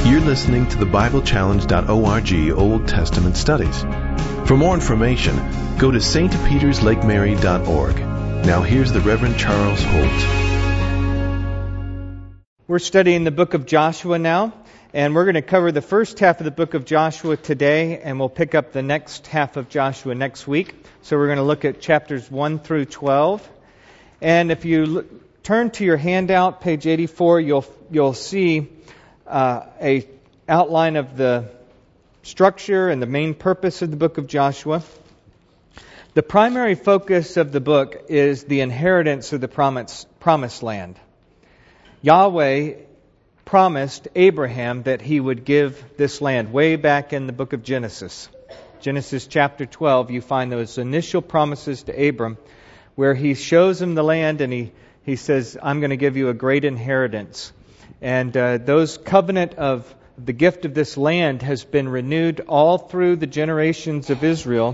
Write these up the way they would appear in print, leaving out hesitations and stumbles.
You're listening to the BibleChallenge.org Old Testament Studies. For more information, go to stpeterslakeMary.org. Now here's the Reverend Charles Holt. We're studying the book of Joshua now, and we're going to cover the first half of the book of Joshua today, and we'll pick up the next half of Joshua next week. So we're going to look at chapters 1 through 12. And if you turn to your handout, page 84, you'll see a outline of the structure and the main purpose of the book of Joshua. The primary focus of the book is the inheritance of the promised land. Yahweh promised Abraham that he would give this land way back in the book of Genesis. Genesis chapter 12, you find those initial promises to Abram where he shows him the land and he says, I'm going to give you a great inheritance. And those covenant of the gift of this land has been renewed all through the generations of Israel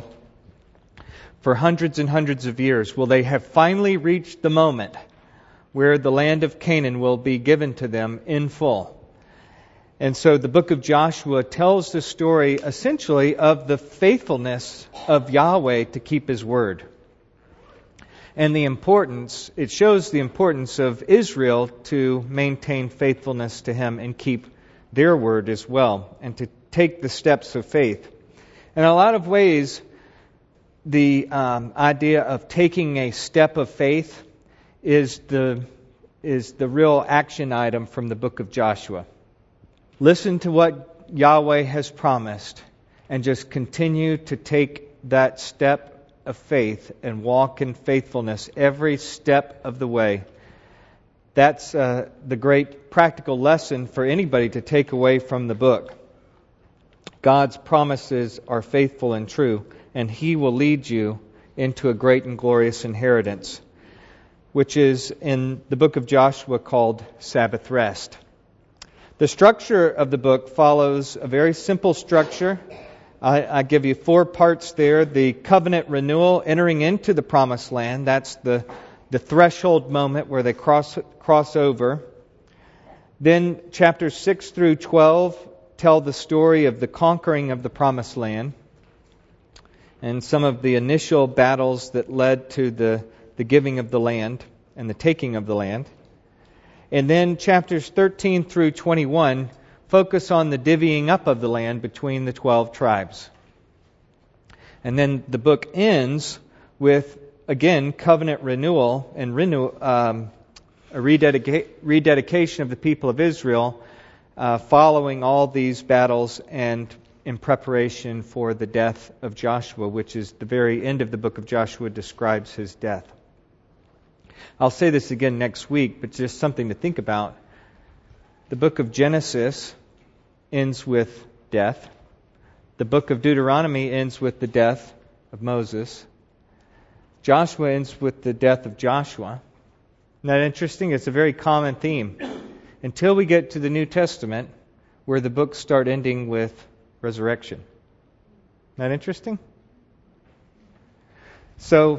for hundreds and hundreds of years. Well, they have finally reached the moment where the land of Canaan will be given to them in full. And so the book of Joshua tells the story essentially of the faithfulness of Yahweh to keep His word. And it shows the importance of Israel to maintain faithfulness to Him and keep their word as well, and to take the steps of faith. In a lot of ways, the idea of taking a step of faith is the real action item from the book of Joshua. Listen to what Yahweh has promised and just continue to take that step of faith and walk in faithfulness every step of the way. That's the great practical lesson for anybody to take away from the book. God's promises are faithful and true, and He will lead you into a great and glorious inheritance, which is in the book of Joshua called Sabbath rest. The structure of the book follows a very simple structure. I give you 4 parts there. The covenant renewal, entering into the promised land. That's the threshold moment where they cross over. Then chapters 6 through 12 tell the story of the conquering of the promised land and some of the initial battles that led to the giving of the land and the taking of the land. And then chapters 13 through 21 focus on the divvying up of the land between the 12 tribes. And then the book ends with, again, covenant renewal and a rededication of the people of Israel following all these battles and in preparation for the death of Joshua, which is the very end of the book of Joshua describes his death. I'll say this again next week, but just something to think about. The book of Genesis ends with death. The book of Deuteronomy ends with the death of Moses. Joshua ends with the death of Joshua. Isn't that interesting? It's a very common theme. Until we get to the New Testament, where the books start ending with resurrection. Isn't that interesting? So,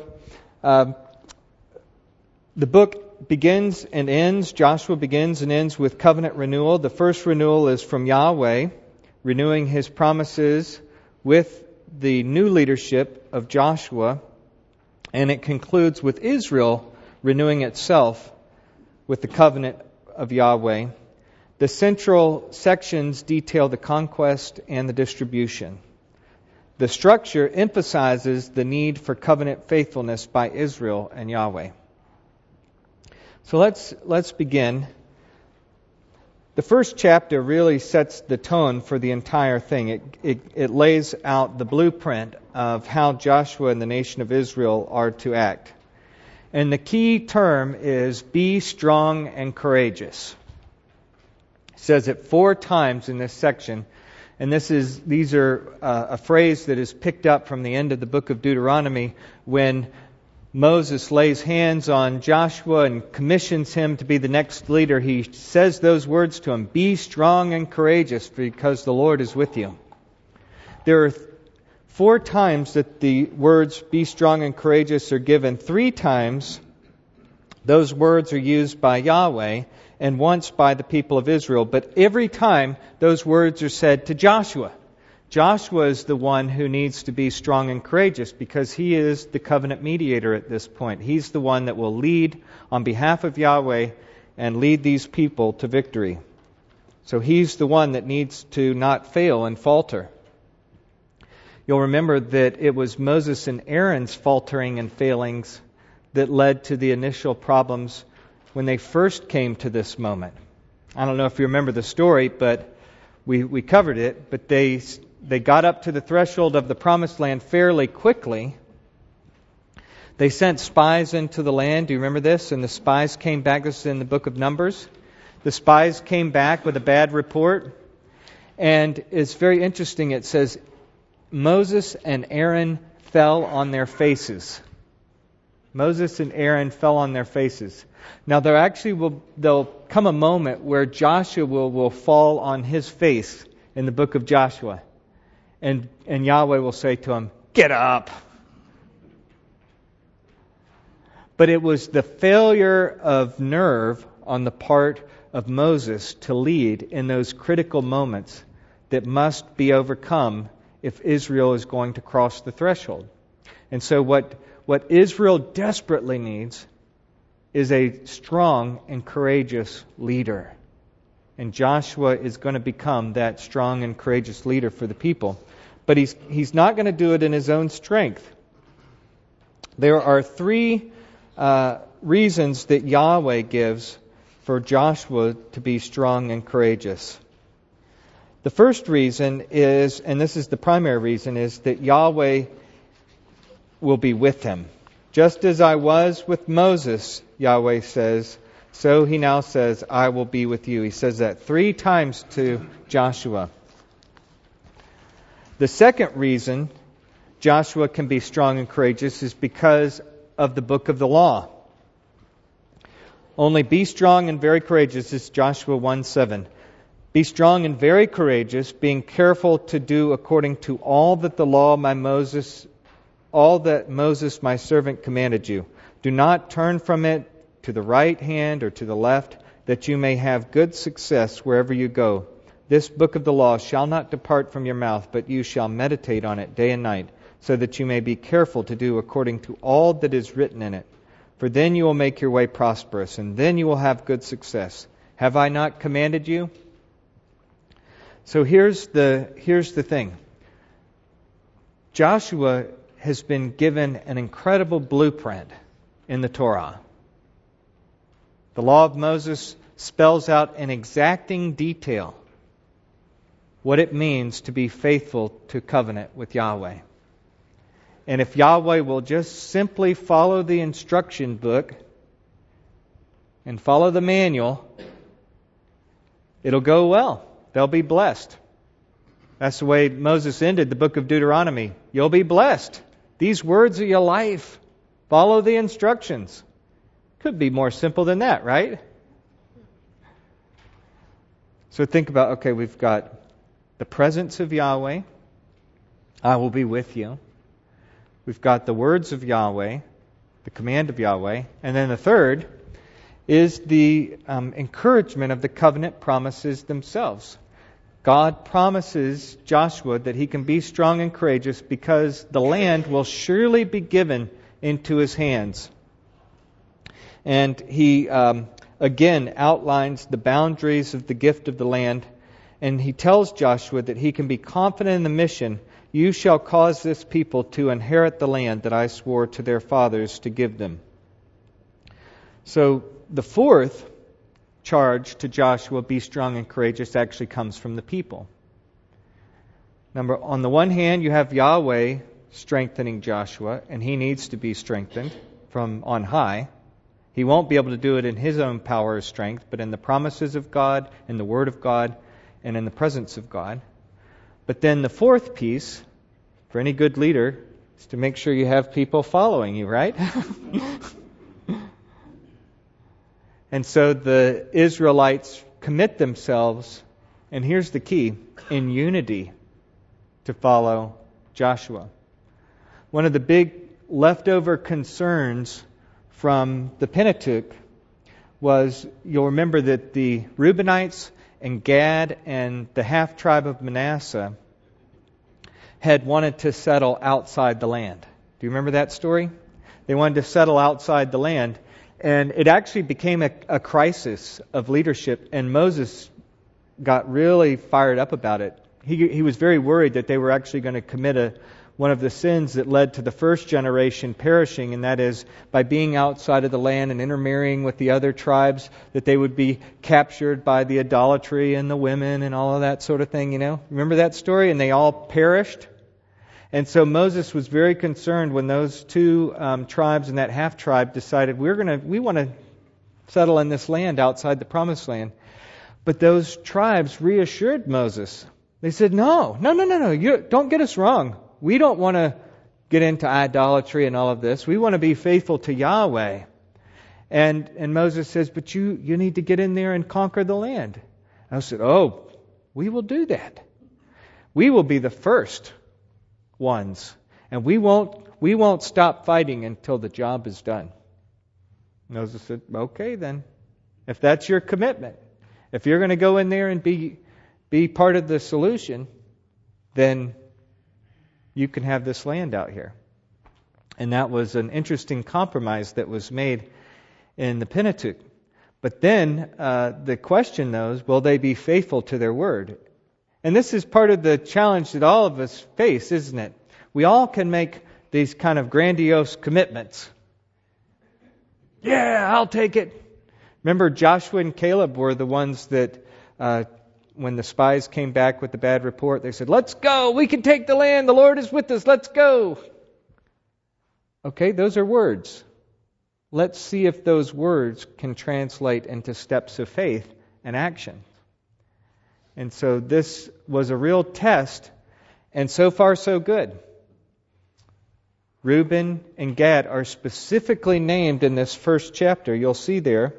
the book begins and ends, Joshua begins and ends with covenant renewal. The first renewal is from Yahweh, renewing His promises with the new leadership of Joshua. And it concludes with Israel renewing itself with the covenant of Yahweh. The central sections detail the conquest and the distribution. The structure emphasizes the need for covenant faithfulness by Israel and Yahweh. So let's begin. The first chapter really sets the tone for the entire thing. It lays out the blueprint of how Joshua and the nation of Israel are to act. And the key term is be strong and courageous. It says it 4 times in this section. And these are a phrase that is picked up from the end of the book of Deuteronomy when Moses lays hands on Joshua and commissions him to be the next leader. He says those words to him, be strong and courageous because the Lord is with you. There are 4 times that the words be strong and courageous are given. 3 times those words are used by Yahweh and once by the people of Israel. But every time those words are said to Joshua. Joshua is the one who needs to be strong and courageous because he is the covenant mediator at this point. He's the one that will lead on behalf of Yahweh and lead these people to victory. So he's the one that needs to not fail and falter. You'll remember that it was Moses and Aaron's faltering and failings that led to the initial problems when they first came to this moment. I don't know if you remember the story, but we covered it. But they got up to the threshold of the promised land fairly quickly. They sent spies into the land. Do you remember this? And the spies came back. This is in the book of Numbers. The spies came back with a bad report. And it's very interesting. It says, Moses and Aaron fell on their faces. Moses and Aaron fell on their faces. Now there'll come a moment where Joshua will fall on his face in the book of Joshua. And Yahweh will say to him, "Get up." But it was the failure of nerve on the part of Moses to lead in those critical moments that must be overcome if Israel is going to cross the threshold. And so what Israel desperately needs is a strong and courageous leader. And Joshua is going to become that strong and courageous leader for the people. But he's not going to do it in his own strength. There are three reasons that Yahweh gives for Joshua to be strong and courageous. The first reason is, and this is the primary reason, is that Yahweh will be with him. Just as I was with Moses, Yahweh says, so he now says, I will be with you. He says that 3 times to Joshua. The second reason Joshua can be strong and courageous is because of the book of the law. Only be strong and very courageous is Joshua 1:7. Be strong and very courageous, being careful to do according to all that Moses my servant commanded you. Do not turn from it to the right hand or to the left, that you may have good success wherever you go. This book of the law shall not depart from your mouth, but you shall meditate on it day and night, so that you may be careful to do according to all that is written in it. For then you will make your way prosperous, and then you will have good success. Have I not commanded you? So here's the thing. Joshua has been given an incredible blueprint in the Torah. The law of Moses spells out in exacting detail what it means to be faithful to covenant with Yahweh. And if Yahweh will just simply follow the instruction book and follow the manual, it'll go well. They'll be blessed. That's the way Moses ended the book of Deuteronomy. You'll be blessed. These words are your life. Follow the instructions. Could be more simple than that, right? So think about, okay, we've got the presence of Yahweh. I will be with you. We've got the words of Yahweh, the command of Yahweh. And then the third is the encouragement of the covenant promises themselves. God promises Joshua that he can be strong and courageous because the land will surely be given into his hands. And he again outlines the boundaries of the gift of the land. And he tells Joshua that he can be confident in the mission. You shall cause this people to inherit the land that I swore to their fathers to give them. So the fourth charge to Joshua, be strong and courageous, actually comes from the people. On the one hand, you have Yahweh strengthening Joshua, and he needs to be strengthened from on high. He won't be able to do it in his own power or strength, but in the promises of God, in the Word of God, and in the presence of God. But then the fourth piece, for any good leader, is to make sure you have people following you, right? And so the Israelites commit themselves, and here's the key, in unity to follow Joshua. One of the big leftover concerns from the Pentateuch was, you'll remember that the Reubenites and Gad and the half-tribe of Manasseh had wanted to settle outside the land. Do you remember that story? They wanted to settle outside the land, and it actually became a crisis of leadership, and Moses got really fired up about it. He was very worried that they were actually going to commit one of the sins that led to the first generation perishing, and that is by being outside of the land and intermarrying with the other tribes, that they would be captured by the idolatry and the women and all of that sort of thing, Remember that story? And they all perished. And so Moses was very concerned when those two tribes and that half-tribe decided, we want to settle in this land outside the promised land. But those tribes reassured Moses. They said, no, you don't get us wrong. We don't want to get into idolatry and all of this. We want to be faithful to Yahweh. And Moses says, but you need to get in there and conquer the land. I said, we will do that. We will be the first ones. And we won't stop fighting until the job is done. Moses said, okay then. If that's your commitment, if you're going to go in there and be part of the solution, then you can have this land out here. And that was an interesting compromise that was made in the Pentateuch. But then the question though is, will they be faithful to their word? And this is part of the challenge that all of us face, isn't it? We all can make these kind of grandiose commitments. Yeah, I'll take it. Remember, Joshua and Caleb were the ones that when the spies came back with the bad report, they said, let's go, we can take the land, the Lord is with us, let's go. Okay, those are words. Let's see if those words can translate into steps of faith and action. And so this was a real test, and so far so good. Reuben and Gad are specifically named in this first chapter. You'll see there.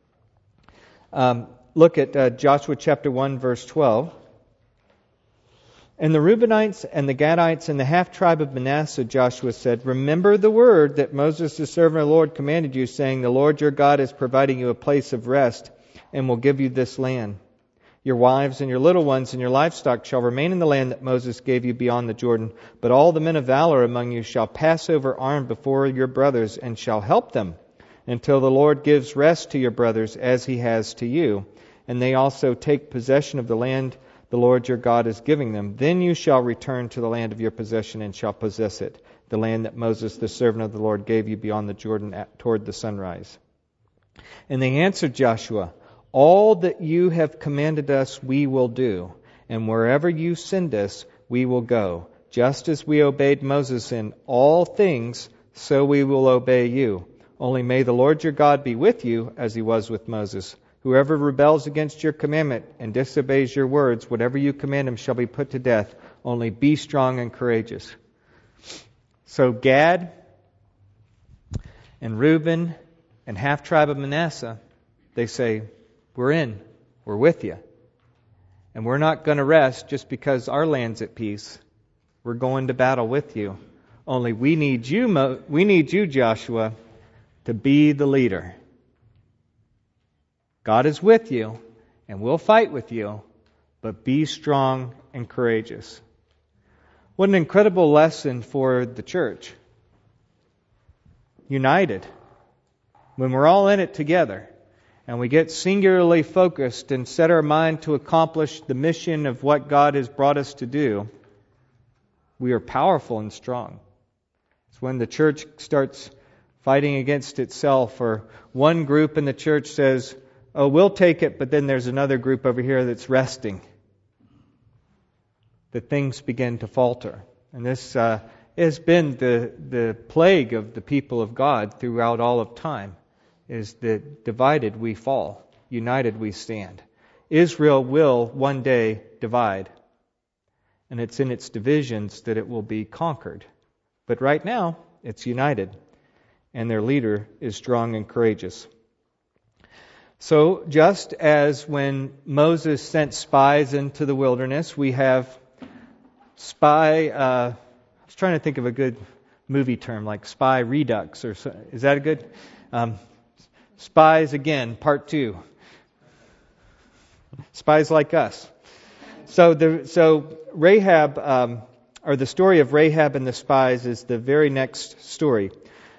Look at Joshua chapter 1, verse 12. And the Reubenites and the Gadites and the half-tribe of Manasseh, Joshua said, remember the word that Moses, the servant of the Lord, commanded you, saying, the Lord your God is providing you a place of rest and will give you this land. Your wives and your little ones and your livestock shall remain in the land that Moses gave you beyond the Jordan. But all the men of valor among you shall pass over armed before your brothers and shall help them until the Lord gives rest to your brothers as he has to you. And they also take possession of the land the Lord your God is giving them. Then you shall return to the land of your possession and shall possess it, the land that Moses, the servant of the Lord, gave you beyond the Jordan toward the sunrise. And they answered Joshua, all that you have commanded us we will do, and wherever you send us we will go. Just as we obeyed Moses in all things, so we will obey you. Only may the Lord your God be with you as he was with Moses. Whoever rebels against your commandment and disobeys your words, whatever you command him shall be put to death. Only be strong and courageous. So Gad and Reuben and half-tribe of Manasseh, they say, we're in. We're with you. And we're not going to rest just because our land's at peace. We're going to battle with you. Only we need you, Joshua, to be the leader. God is with you, and we'll fight with you, but be strong and courageous. What an incredible lesson for the church. United. When we're all in it together, and we get singularly focused and set our mind to accomplish the mission of what God has brought us to do, we are powerful and strong. It's when the church starts fighting against itself, or one group in the church says, oh, we'll take it, but then there's another group over here that's resting, that things begin to falter. And this has been the plague of the people of God throughout all of time, is that divided we fall, united we stand. Israel will one day divide, and it's in its divisions that it will be conquered. But right now, it's united, and their leader is strong and courageous. So, just as when Moses sent spies into the wilderness, we have spy, I was trying to think of a good movie term, like spy redux, or so, is that a good? Spies again, part 2. Spies like us. So Rahab, or the story of Rahab and the spies, is the very next story.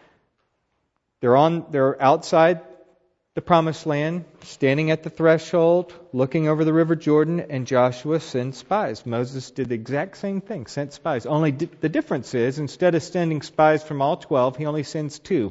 They're outside the promised land, standing at the threshold, looking over the river Jordan, and Joshua sends spies. Moses did the exact same thing, sent spies. Only the difference is, instead of sending spies from all 12, he only sends 2.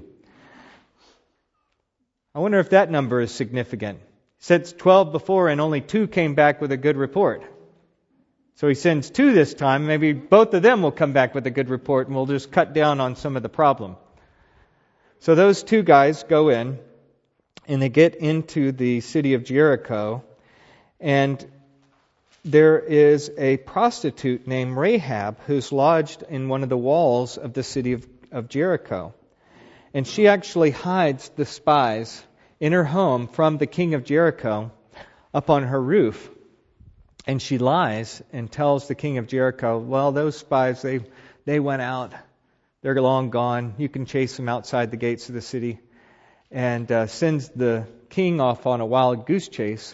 I wonder if that number is significant. He sent 12 before, and only 2 came back with a good report. So he sends 2 this time. Maybe both of them will come back with a good report, and we'll just cut down on some of the problem. So those 2 guys go in, and they get into the city of Jericho, and there is a prostitute named Rahab who's lodged in one of the walls of the city of Jericho. And she actually hides the spies in her home from the king of Jericho up on her roof. And she lies and tells the king of Jericho, well, those spies, they went out. They're long gone. You can chase them outside the gates of the city. And sends the king off on a wild goose chase.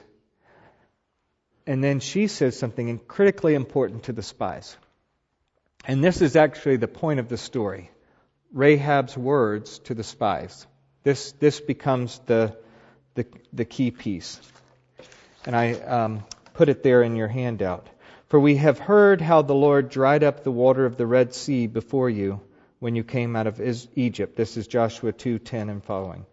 And then she says something critically important to the spies. And this is actually the point of the story. Rahab's words to the spies. This becomes the key piece. And I put it there in your handout. For we have heard how the Lord dried up the water of the Red Sea before you when you came out of Egypt. This is Joshua 2:10 and following.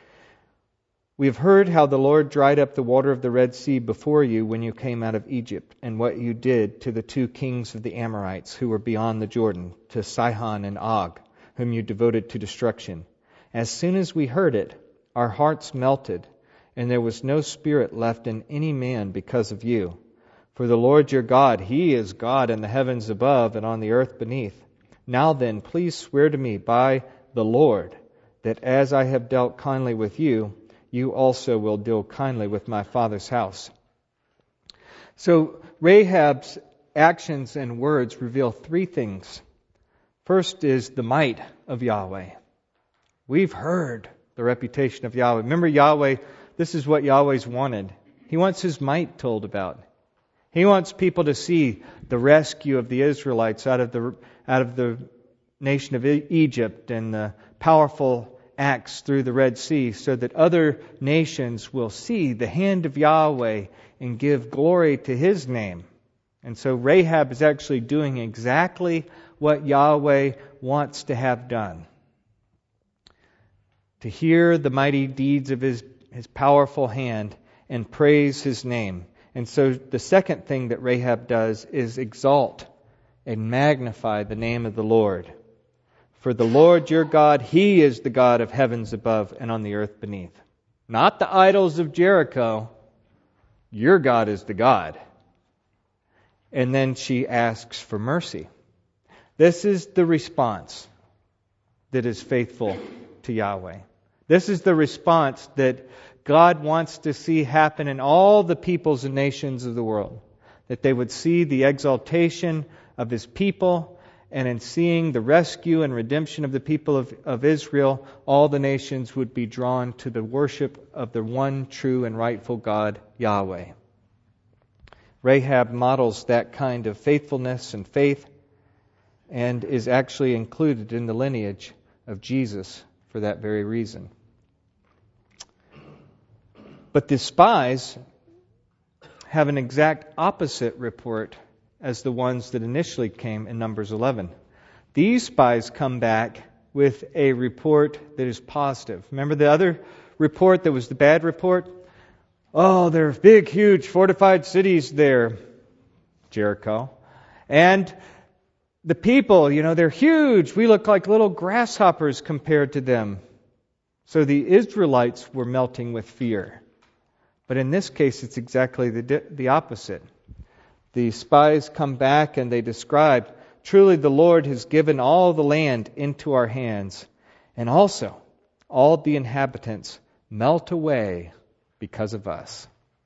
We have heard how the Lord dried up the water of the Red Sea before you when you came out of Egypt, and what you did to the 2 kings of the Amorites who were beyond the Jordan, to Sihon and Og, whom you devoted to destruction. As soon as we heard it, our hearts melted, and there was no spirit left in any man because of you. For the Lord your God, He is God in the heavens above and on the earth beneath. Now then, please swear to me by the Lord that as I have dealt kindly with you, you also will deal kindly with my father's house. So Rahab's actions and words reveal 3 things. First is the might of Yahweh. We've heard the reputation of Yahweh. Remember Yahweh, this is what Yahweh's wanted. He wants His might told about. He wants people to see the rescue of the Israelites out of the nation of Egypt and the powerful acts through the Red Sea, so that other nations will see the hand of Yahweh and give glory to His name. And so Rahab is actually doing exactly what Yahweh wants to have done. To hear the mighty deeds of His powerful hand and praise His name. And so the second thing that Rahab does is exalt and magnify the name of the Lord. For the Lord your God, He is the God of heavens above and on the earth beneath. Not the idols of Jericho. Your God is the God. And then she asks for mercy. This is the response that is faithful to Yahweh. This is the response that God wants to see happen in all the peoples and nations of the world. That they would see the exaltation of His people, and in seeing the rescue and redemption of the people of Israel, all the nations would be drawn to the worship of the one true and rightful God, Yahweh. Rahab models that kind of faithfulness and faith, and is actually included in the lineage of Jesus for that very reason. But the spies have an exact opposite report as the ones that initially came in Numbers 11. These spies come back with a report that is positive. Remember the other report that was the bad report? Oh, there are big, huge, fortified cities there, Jericho. And the people, they're huge. We look like little grasshoppers compared to them. So the Israelites were melting with fear. But in this case, it's exactly the opposite. The spies come back and they describe, truly the Lord has given all the land into our hands, and also all the inhabitants melt away because of us.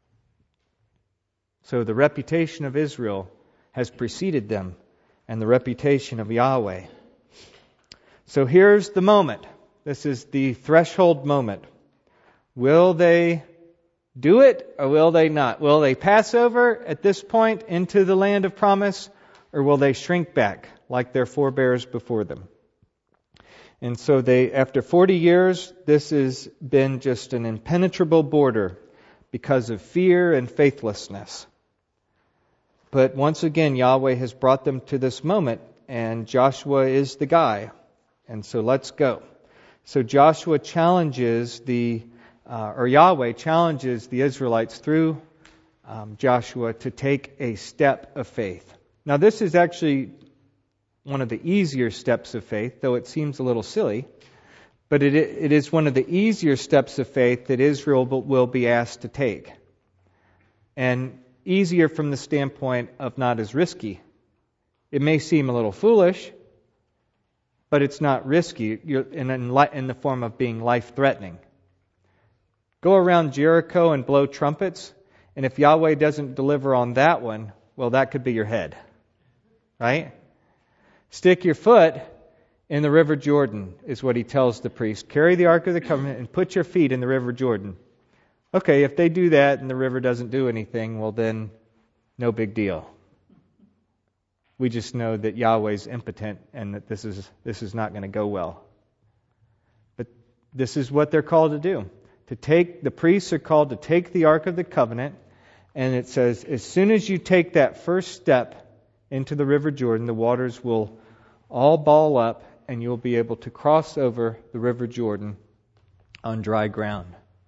So the reputation of Israel has preceded them, and the reputation of Yahweh. So here's the moment. This is the threshold moment Will they do it or will they not? Will they pass over at this point into the land of promise, or will they shrink back like their forebears before them? And so after 40 years, this has been just an impenetrable border because of fear and faithlessness. But once again, Yahweh has brought them to this moment, and Joshua is the guy. And so let's go. So Joshua challenges Yahweh challenges the Israelites through Joshua to take a step of faith. Now this is actually one of the easier steps of faith, though it seems a little silly. But it is one of the easier steps of faith that Israel will be asked to take. And easier from the standpoint of not as risky. It may seem a little foolish, but it's not risky in the form of being life-threatening. Go around Jericho and blow trumpets, and if Yahweh doesn't deliver on that one, well, that could be your head. Right? Stick your foot in the river Jordan, is what he tells the priest. Carry the Ark of the Covenant and put your feet in the river Jordan. Okay, if they do that and the river doesn't do anything, well then, no big deal. We just know that Yahweh's impotent and that this is not going to go well. But this is what they're called to do. The priests are called to take the Ark of the Covenant, and it says, as soon as you take that first step into the river Jordan, the waters will all ball up, and you'll be able to cross over the river Jordan on dry ground.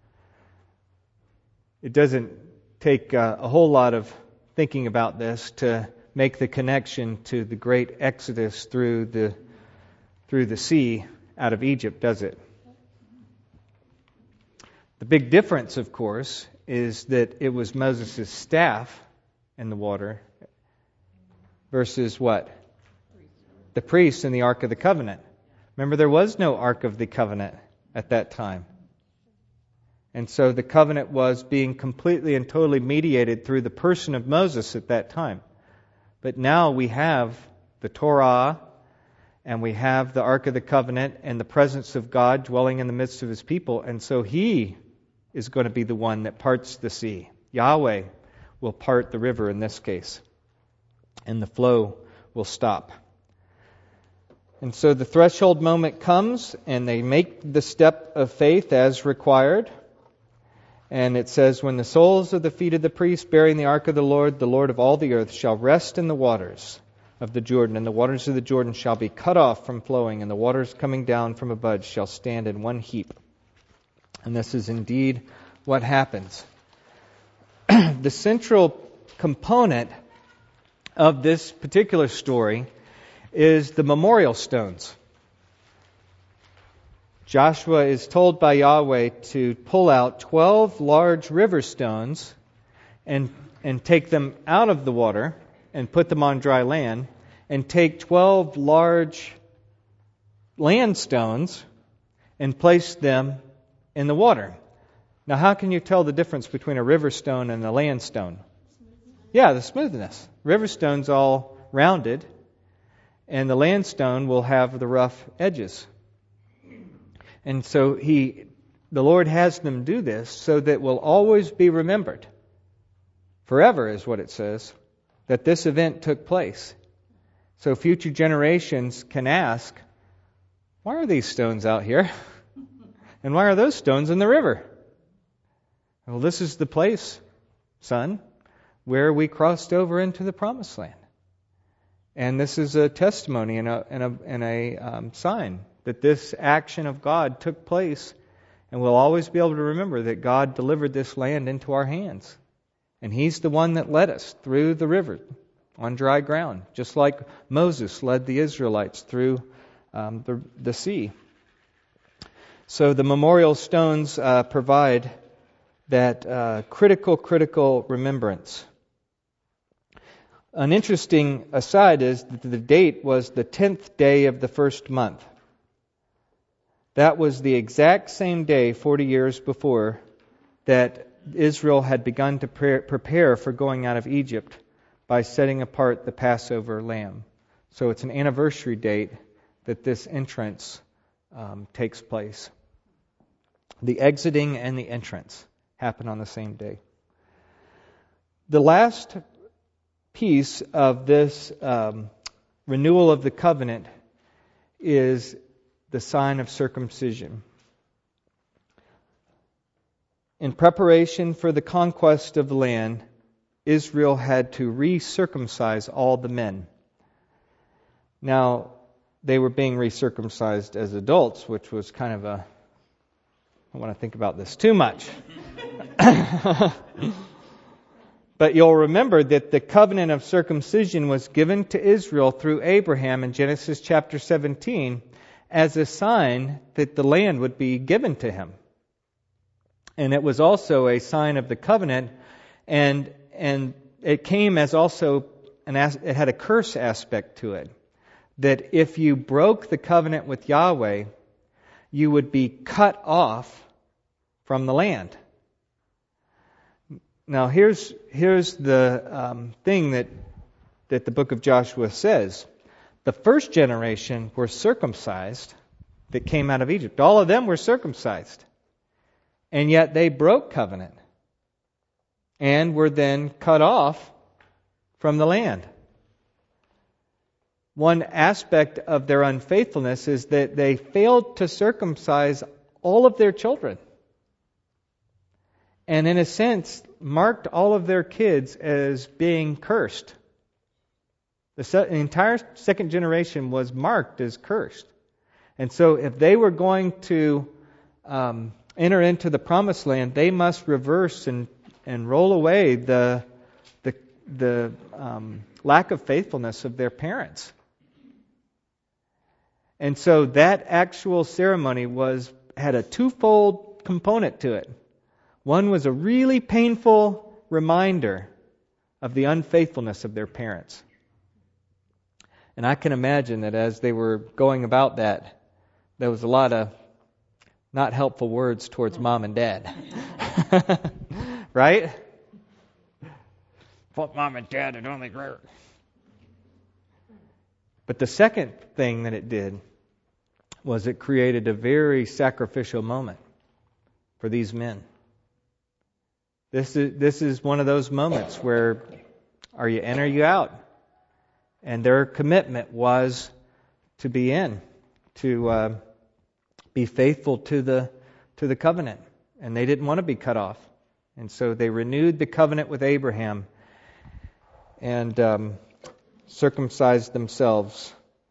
It doesn't take a whole lot of thinking about this to make the connection to the great exodus through the sea out of Egypt, does it? The big difference, of course, is that it was Moses' staff in the water versus what? The priests in the Ark of the Covenant. Remember, there was no Ark of the Covenant at that time. And so the covenant was being completely and totally mediated through the person of Moses at that time. But now we have the Torah, and we have the Ark of the Covenant, and the presence of God dwelling in the midst of His people. And so He is going to be the one that parts the sea. Yahweh will part the river in this case. And the flow will stop. And so the threshold moment comes, and they make the step of faith as required. And it says, when the soles of the feet of the priests bearing the ark of the Lord of all the earth, shall rest in the waters of the Jordan, and the waters of the Jordan shall be cut off from flowing, and the waters coming down from above shall stand in one heap. And this is indeed what happens. The central component of this particular story is the memorial stones. Joshua is told by Yahweh to pull out 12 large river stones and take them out of the water and put them on dry land, and take 12 large land stones and place them in the water. Now, how can you tell the difference between a river stone and a land stone? Yeah, the smoothness. River stone's all rounded, and the land stone will have the rough edges. And so the Lord has them do this so that will always be remembered. Forever is what it says, that this event took place. So future generations can ask, why are these stones out here? And why are those stones in the river? Well, this is the place, son, where we crossed over into the promised land. And this is a testimony and a sign that this action of God took place, and we'll always be able to remember that God delivered this land into our hands. And He's the one that led us through the river on dry ground, just like Moses led the Israelites through the sea. So the memorial stones provide that critical remembrance. An interesting aside is that the date was the 10th day of the first month. That was the exact same day, 40 years before, that Israel had begun to prepare for going out of Egypt by setting apart the Passover lamb. So it's an anniversary date that this entrance takes place. The exiting and the entrance happen on the same day. The last piece of this renewal of the covenant is the sign of circumcision. In preparation for the conquest of the land, Israel had to recircumcise all the men. Now, they were being recircumcised as adults, which was kind of I don't want to think about this too much. But you'll remember that the covenant of circumcision was given to Israel through Abraham in Genesis chapter 17 as a sign that the land would be given to him. And it was also a sign of the covenant, and it came as also it had a curse aspect to it. That if you broke the covenant with Yahweh, you would be cut off from the land. Now here's the thing that the book of Joshua says. The first generation were circumcised that came out of Egypt. All of them were circumcised. And yet they broke covenant and were then cut off from the land. One aspect of their unfaithfulness is that they failed to circumcise all of their children. And in a sense, marked all of their kids as being cursed. The entire second generation was marked as cursed. And so if they were going to enter into the promised land, they must reverse and roll away the lack of faithfulness of their parents. And so that actual ceremony had a twofold component to it. One was a really painful reminder of the unfaithfulness of their parents. And I can imagine that as they were going about that, there was a lot of not helpful words towards mom and dad. Right? Fuck mom and dad, it only grew. But the second thing that it did was it created a very sacrificial moment for these men. This is one of those moments where are you in or you out? And their commitment was to be in, to be faithful to the covenant. And they didn't want to be cut off. And so they renewed the covenant with Abraham and circumcised themselves.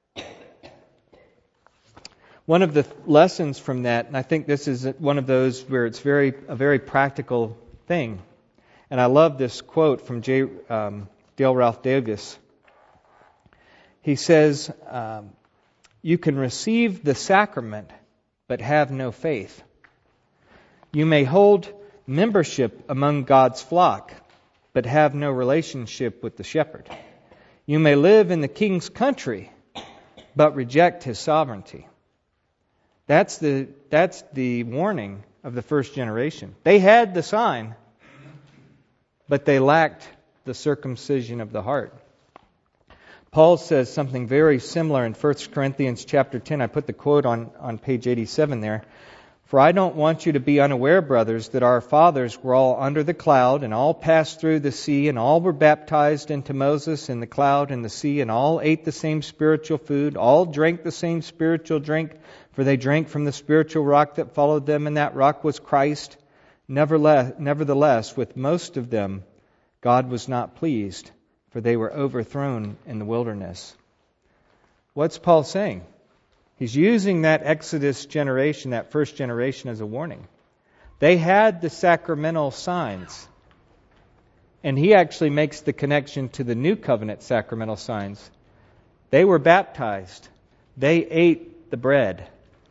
One of the lessons from that, and I think this is one of those where it's a very practical thing. And I love this quote from Dale Ralph Davis. He says, you can receive the sacrament but have no faith. You may hold membership among God's flock but have no relationship with the shepherd. You may live in the king's country but reject his sovereignty. That's the warning of the first generation. They had the sign, but they lacked the circumcision of the heart. Paul says something very similar in 1 Corinthians chapter 10. I put the quote on page 87 there. For I don't want you to be unaware, brothers, that our fathers were all under the cloud, and all passed through the sea, and all were baptized into Moses in the cloud and the sea, and all ate the same spiritual food, all drank the same spiritual drink, for they drank from the spiritual rock that followed them, and that rock was Christ. Nevertheless, with most of them, God was not pleased, for they were overthrown in the wilderness. What's Paul saying? He's using that Exodus generation, that first generation, as a warning. They had the sacramental signs. And he actually makes the connection to the New Covenant sacramental signs. They were baptized. They ate the bread.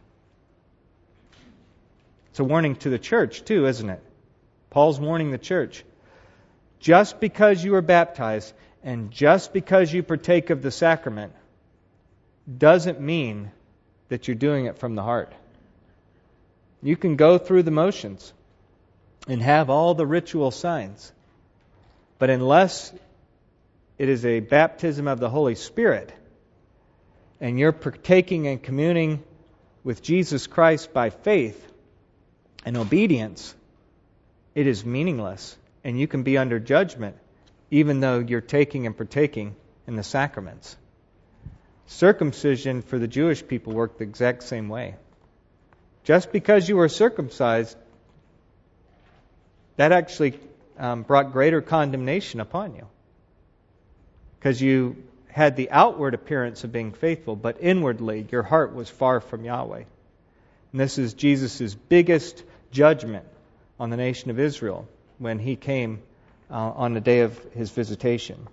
It's a warning to the church too, isn't it? Paul's warning the church. Just because you are baptized and just because you partake of the sacrament doesn't mean that you're doing it from the heart. You can go through the motions and have all the ritual signs, but unless it is a baptism of the Holy Spirit and you're partaking and communing with Jesus Christ by faith, and obedience, it is meaningless, and you can be under judgment even though you're taking and partaking in the sacraments. Circumcision for the Jewish people worked the exact same way. Just because you were circumcised, that actually brought greater condemnation upon you. Because you had the outward appearance of being faithful, but inwardly your heart was far from Yahweh. And this is Jesus' biggest judgment on the nation of Israel when he came on the day of his visitation.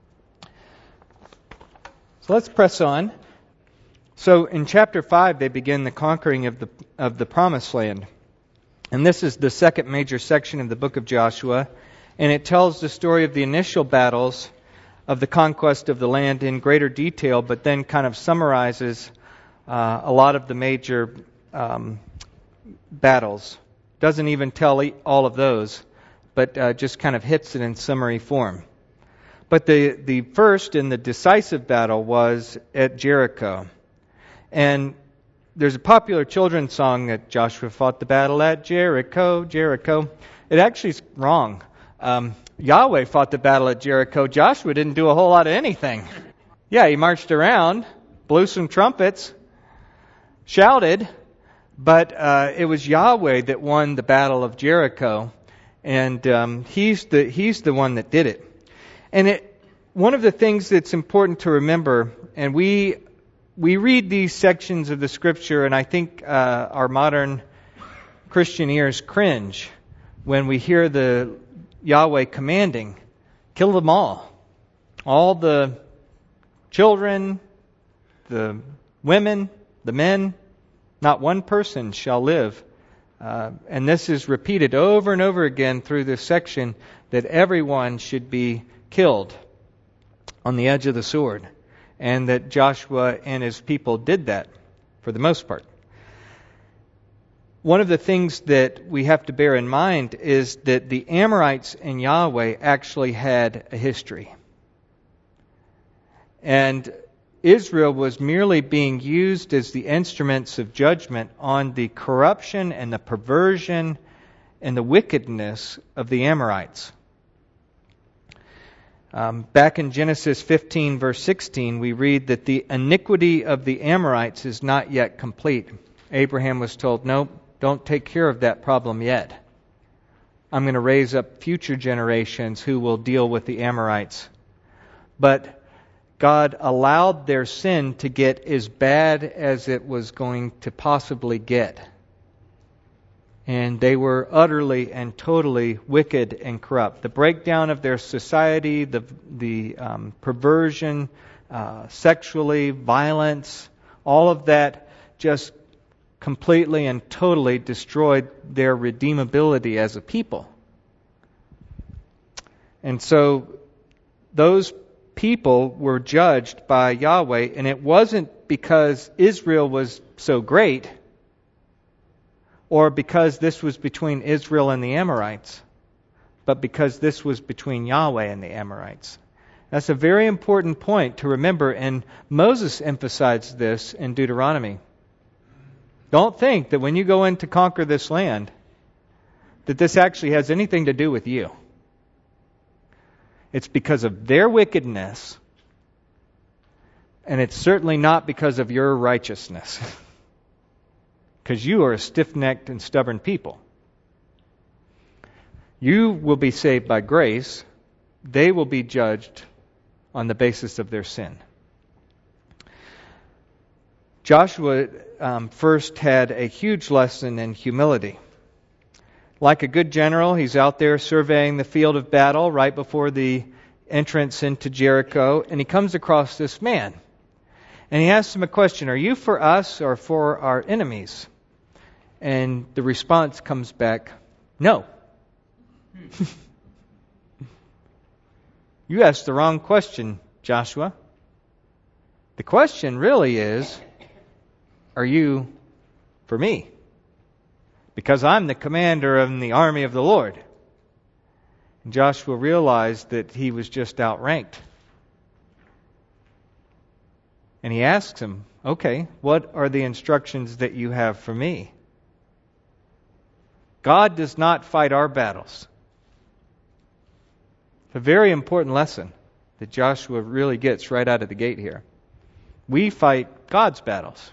So let's press on. So in chapter 5, they begin the conquering of the Promised Land. And this is the second major section of the book of Joshua. And it tells the story of the initial battles of the conquest of the land in greater detail, but then kind of summarizes a lot of the major battles. Doesn't even tell all of those, but just kind of hits it in summary form. But the first and the decisive battle was at Jericho. And there's a popular children's song that Joshua fought the battle at Jericho, Jericho. It actually is wrong. Yahweh fought the battle at Jericho. Joshua didn't do a whole lot of anything. Yeah, he marched around, blew some trumpets, shouted, but it was Yahweh that won the battle of Jericho, and he's the one that did it. And one of the things that's important to remember, and we read these sections of the Scripture, and I think our modern Christian ears cringe when we hear the Yahweh commanding, kill them all the children, the women, the men, not one person shall live. And this is repeated over and over again through this section, that everyone should be killed on the edge of the sword. And that Joshua and his people did that for the most part. One of the things that we have to bear in mind is that the Amorites and Yahweh actually had a history. And Israel was merely being used as the instruments of judgment on the corruption and the perversion and the wickedness of the Amorites. Back in Genesis 15, verse 16, we read that the iniquity of the Amorites is not yet complete. Abraham was told, no, don't take care of that problem yet. I'm going to raise up future generations who will deal with the Amorites. But God allowed their sin to get as bad as it was going to possibly get. And they were utterly and totally wicked and corrupt. The breakdown of their society, the perversion, sexually, violence, all of that just completely and totally destroyed their redeemability as a people. And so those people were judged by Yahweh, and it wasn't because Israel was so great, or because this was between Israel and the Amorites, but because this was between Yahweh and the Amorites. That's a very important point to remember, and Moses emphasized this in Deuteronomy. Don't think that when you go in to conquer this land, that this actually has anything to do with you. It's because of their wickedness, and it's certainly not because of your righteousness. Because you are a stiff-necked and stubborn people. You will be saved by grace. They will be judged on the basis of their sin. Joshua first had a huge lesson in humility. Like a good general, he's out there surveying the field of battle right before the entrance into Jericho, and he comes across this man. And he asks him a question, are you for us or for our enemies? And the response comes back, no. You asked the wrong question, Joshua. The question really is, are you for me? Because I'm the commander of the army of the Lord. And Joshua realized that he was just outranked. And he asks him, okay, what are the instructions that you have for me? God does not fight our battles. It's a very important lesson that Joshua really gets right out of the gate here. We fight God's battles.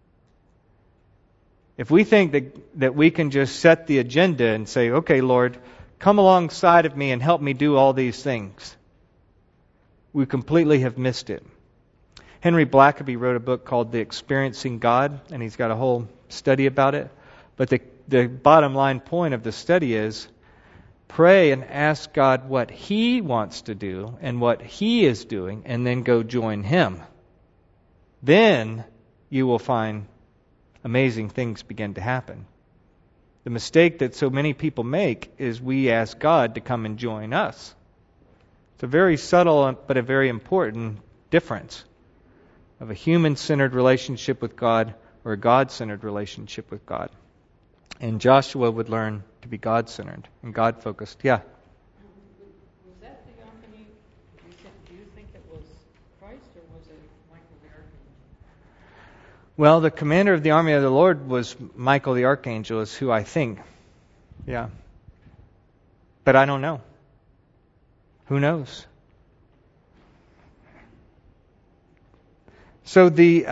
If we think that we can just set the agenda and say, okay, Lord, come alongside of me and help me do all these things, we completely have missed it. Henry Blackaby wrote a book called The Experiencing God, and he's got a whole study about it. But the bottom line point of the study is, pray and ask God what He wants to do and what He is doing, and then go join Him. Then you will find amazing things begin to happen. The mistake that so many people make is we ask God to come and join us. It's a very subtle but a very important difference of a human-centered relationship with God or a God-centered relationship with God. And Joshua would learn to be God-centered and God-focused. Yeah? Was that the army? Do you think it was Christ or was it Michael the Archangel? Well, the commander of the army of the Lord was Michael the Archangel, is who I think. Yeah. But I don't know. Who knows? So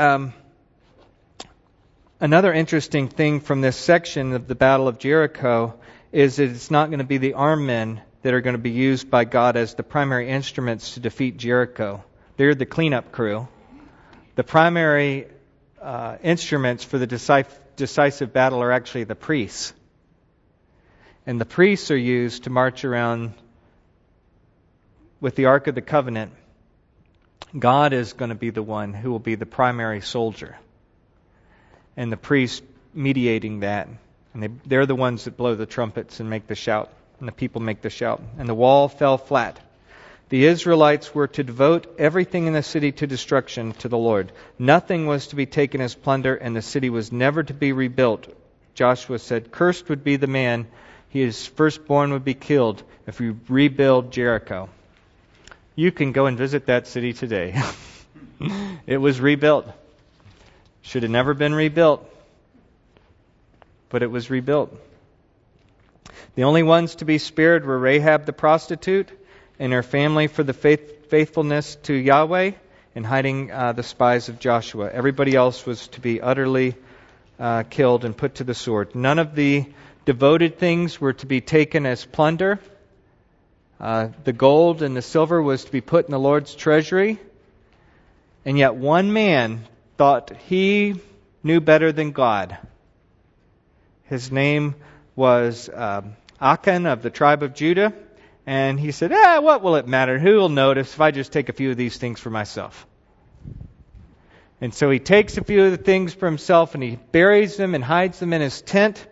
another interesting thing from this section of the Battle of Jericho is that it's not going to be the armed men that are going to be used by God as the primary instruments to defeat Jericho. They're the cleanup crew. The primary instruments for the decisive battle are actually the priests. And the priests are used to march around with the Ark of the Covenant. God is going to be the one who will be the primary soldier. And the priests mediating that. And they're the ones that blow the trumpets and make the shout. And the people make the shout. And the wall fell flat. The Israelites were to devote everything in the city to destruction to the Lord. Nothing was to be taken as plunder, and the city was never to be rebuilt. Joshua said, "Cursed would be the man, his firstborn would be killed if we rebuild Jericho." You can go and visit that city today. It was rebuilt. Should have never been rebuilt. But it was rebuilt. The only ones to be spared were Rahab the prostitute and her family for the faithfulness to Yahweh and hiding the spies of Joshua. Everybody else was to be utterly killed and put to the sword. None of the devoted things were to be taken as plunder. The gold and the silver was to be put in the Lord's treasury. And yet one man thought he knew better than God. His name was Achan of the tribe of Judah. And he said, what will it matter? Who will notice if I just take a few of these things for myself? And so he takes a few of the things for himself and he buries them and hides them in his tent.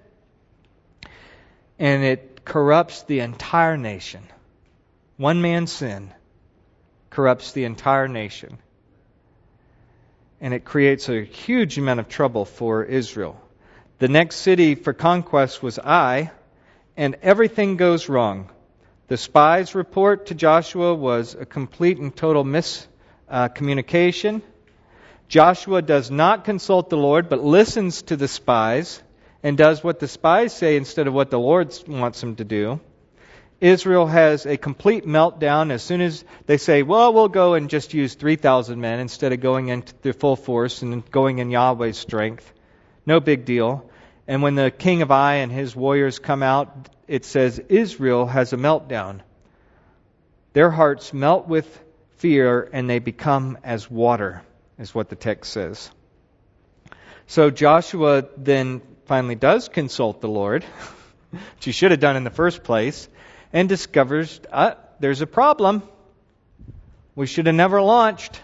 And it corrupts the entire nation. One man's sin corrupts the entire nation. And it creates a huge amount of trouble for Israel. The next city for conquest was Ai, and everything goes wrong. The spies' report to Joshua was a complete and total miscommunication. Joshua does not consult the Lord, but listens to the spies and does what the spies say instead of what the Lord wants him to do. Israel has a complete meltdown as soon as they say, well, we'll go and just use 3,000 men instead of going into the full force and going in Yahweh's strength. No big deal. And when the king of Ai and his warriors come out, it says Israel has a meltdown. Their hearts melt with fear and they become as water, is what the text says. So Joshua then finally does consult the Lord, which he should have done in the first place, and discovers there's a problem. We should have never launched.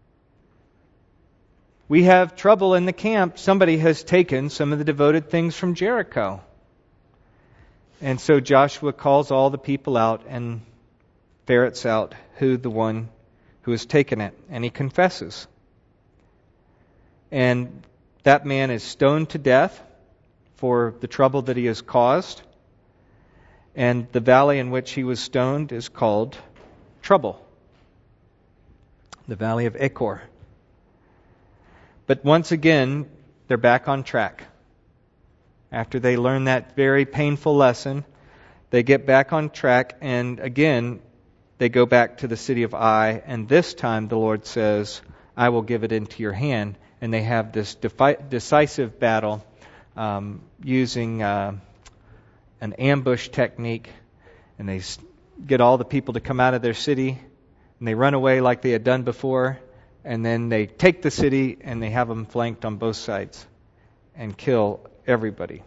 We have trouble in the camp. Somebody has taken some of the devoted things from Jericho. And so Joshua calls all the people out and ferrets out who the one who has taken it. And he confesses. And that man is stoned to death for the trouble that he has caused. And the valley in which he was stoned is called Trouble. The valley of Achor. But once again, they're back on track. after they learn that very painful lesson, they get back on track, and again, they go back to the city of Ai, and this time the Lord says, I will give it into your hand. And they have this decisive battle using an ambush technique, and they get all the people to come out of their city, and they run away like they had done before, and then they take the city, and they have them flanked on both sides and kill everybody.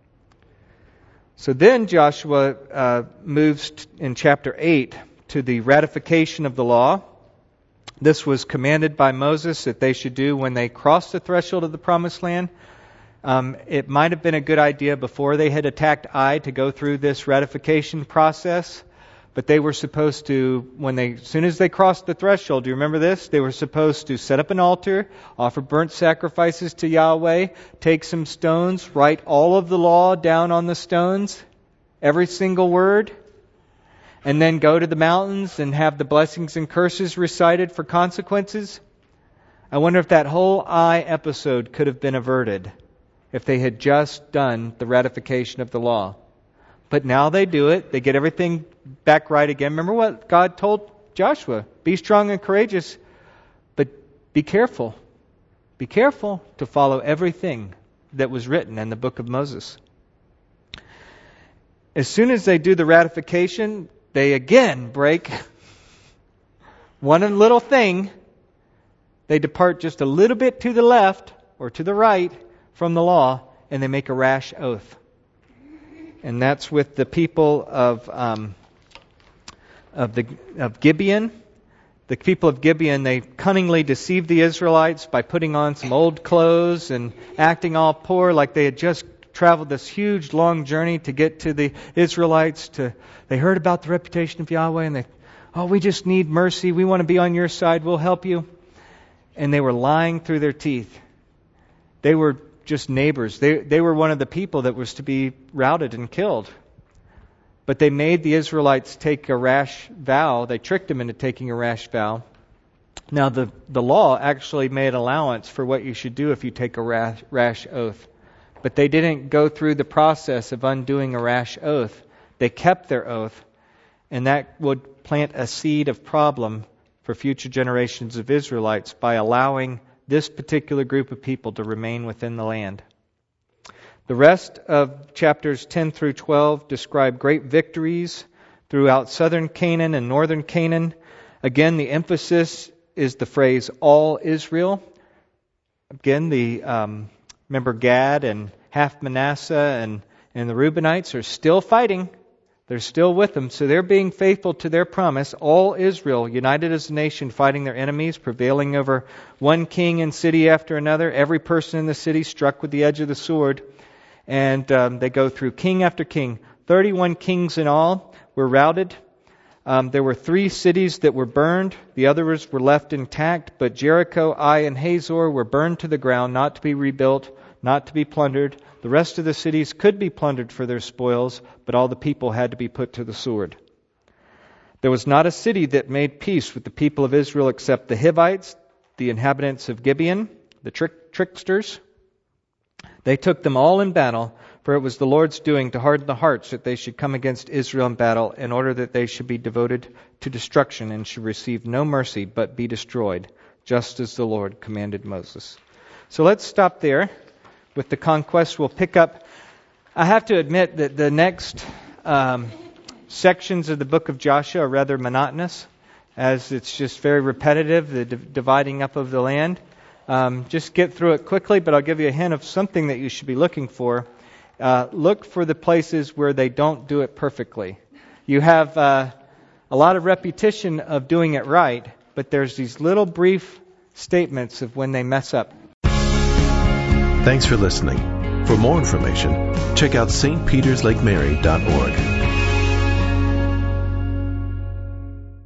So then Joshua moves in chapter 8 to the ratification of the law. This was commanded by Moses that they should do when they crossed the threshold of the Promised Land. It might have been a good idea before they had attacked Ai to go through this ratification process, but they were supposed to, as soon as they crossed the threshold, do you remember this? They were supposed to set up an altar, offer burnt sacrifices to Yahweh, take some stones, write all of the law down on the stones, every single word, and then go to the mountains and have the blessings and curses recited for consequences. I wonder if that whole Ai episode could have been averted if they had just done the ratification of the law. But now they do it. They get everything back right again. Remember what God told Joshua? Be strong and courageous, but be careful. Be careful to follow everything that was written in the book of Moses. As soon as they do the ratification, they again break one little thing. They depart just a little bit to the left or to the right from the law, and they make a rash oath. And that's with the people of Gibeon. The people of Gibeon, they cunningly deceived the Israelites by putting on some old clothes and acting all poor, like they had just traveled this huge long journey to get to the Israelites. They heard about the reputation of Yahweh, and we just need mercy. We want to be on your side. We'll help you. And they were lying through their teeth. They were just neighbors. They were one of the people that was to be routed and killed. But they made the Israelites take a rash vow. They tricked them into taking a rash vow. Now, the law actually made allowance for what you should do if you take a rash oath. But they didn't go through the process of undoing a rash oath. They kept their oath, and that would plant a seed of problem for future generations of Israelites by allowing this particular group of people to remain within the land. The rest of chapters 10 through 12 describe great victories throughout southern Canaan and northern Canaan. Again, the emphasis is the phrase, all Israel. Again, remember Gad and half Manasseh and the Reubenites are still fighting. They're still with them, so they're being faithful to their promise. All Israel, united as a nation, fighting their enemies, prevailing over one king and city after another, every person in the city struck with the edge of the sword. And they go through king after king. 31 kings in all were routed. There were 3 cities that were burned. The others were left intact, but Jericho, Ai, and Hazor were burned to the ground, not to be rebuilt, not to be plundered. The rest of the cities could be plundered for their spoils, but all the people had to be put to the sword. There was not a city that made peace with the people of Israel except the Hivites, the inhabitants of Gibeon, the tricksters. They took them all in battle, for it was the Lord's doing to harden the hearts that they should come against Israel in battle, in order that they should be devoted to destruction and should receive no mercy, but be destroyed, just as the Lord commanded Moses. So let's stop there with the conquest. We'll pick up. I have to admit that the next sections of the book of Joshua are rather monotonous, as it's just very repetitive, the dividing up of the land. Just get through it quickly, but I'll give you a hint of something that you should be looking for. Look for the places where they don't do it perfectly. You have a lot of repetition of doing it right, but there's these little brief statements of when they mess up. Thanks for listening. For more information, check out stpeterslakeMary.org.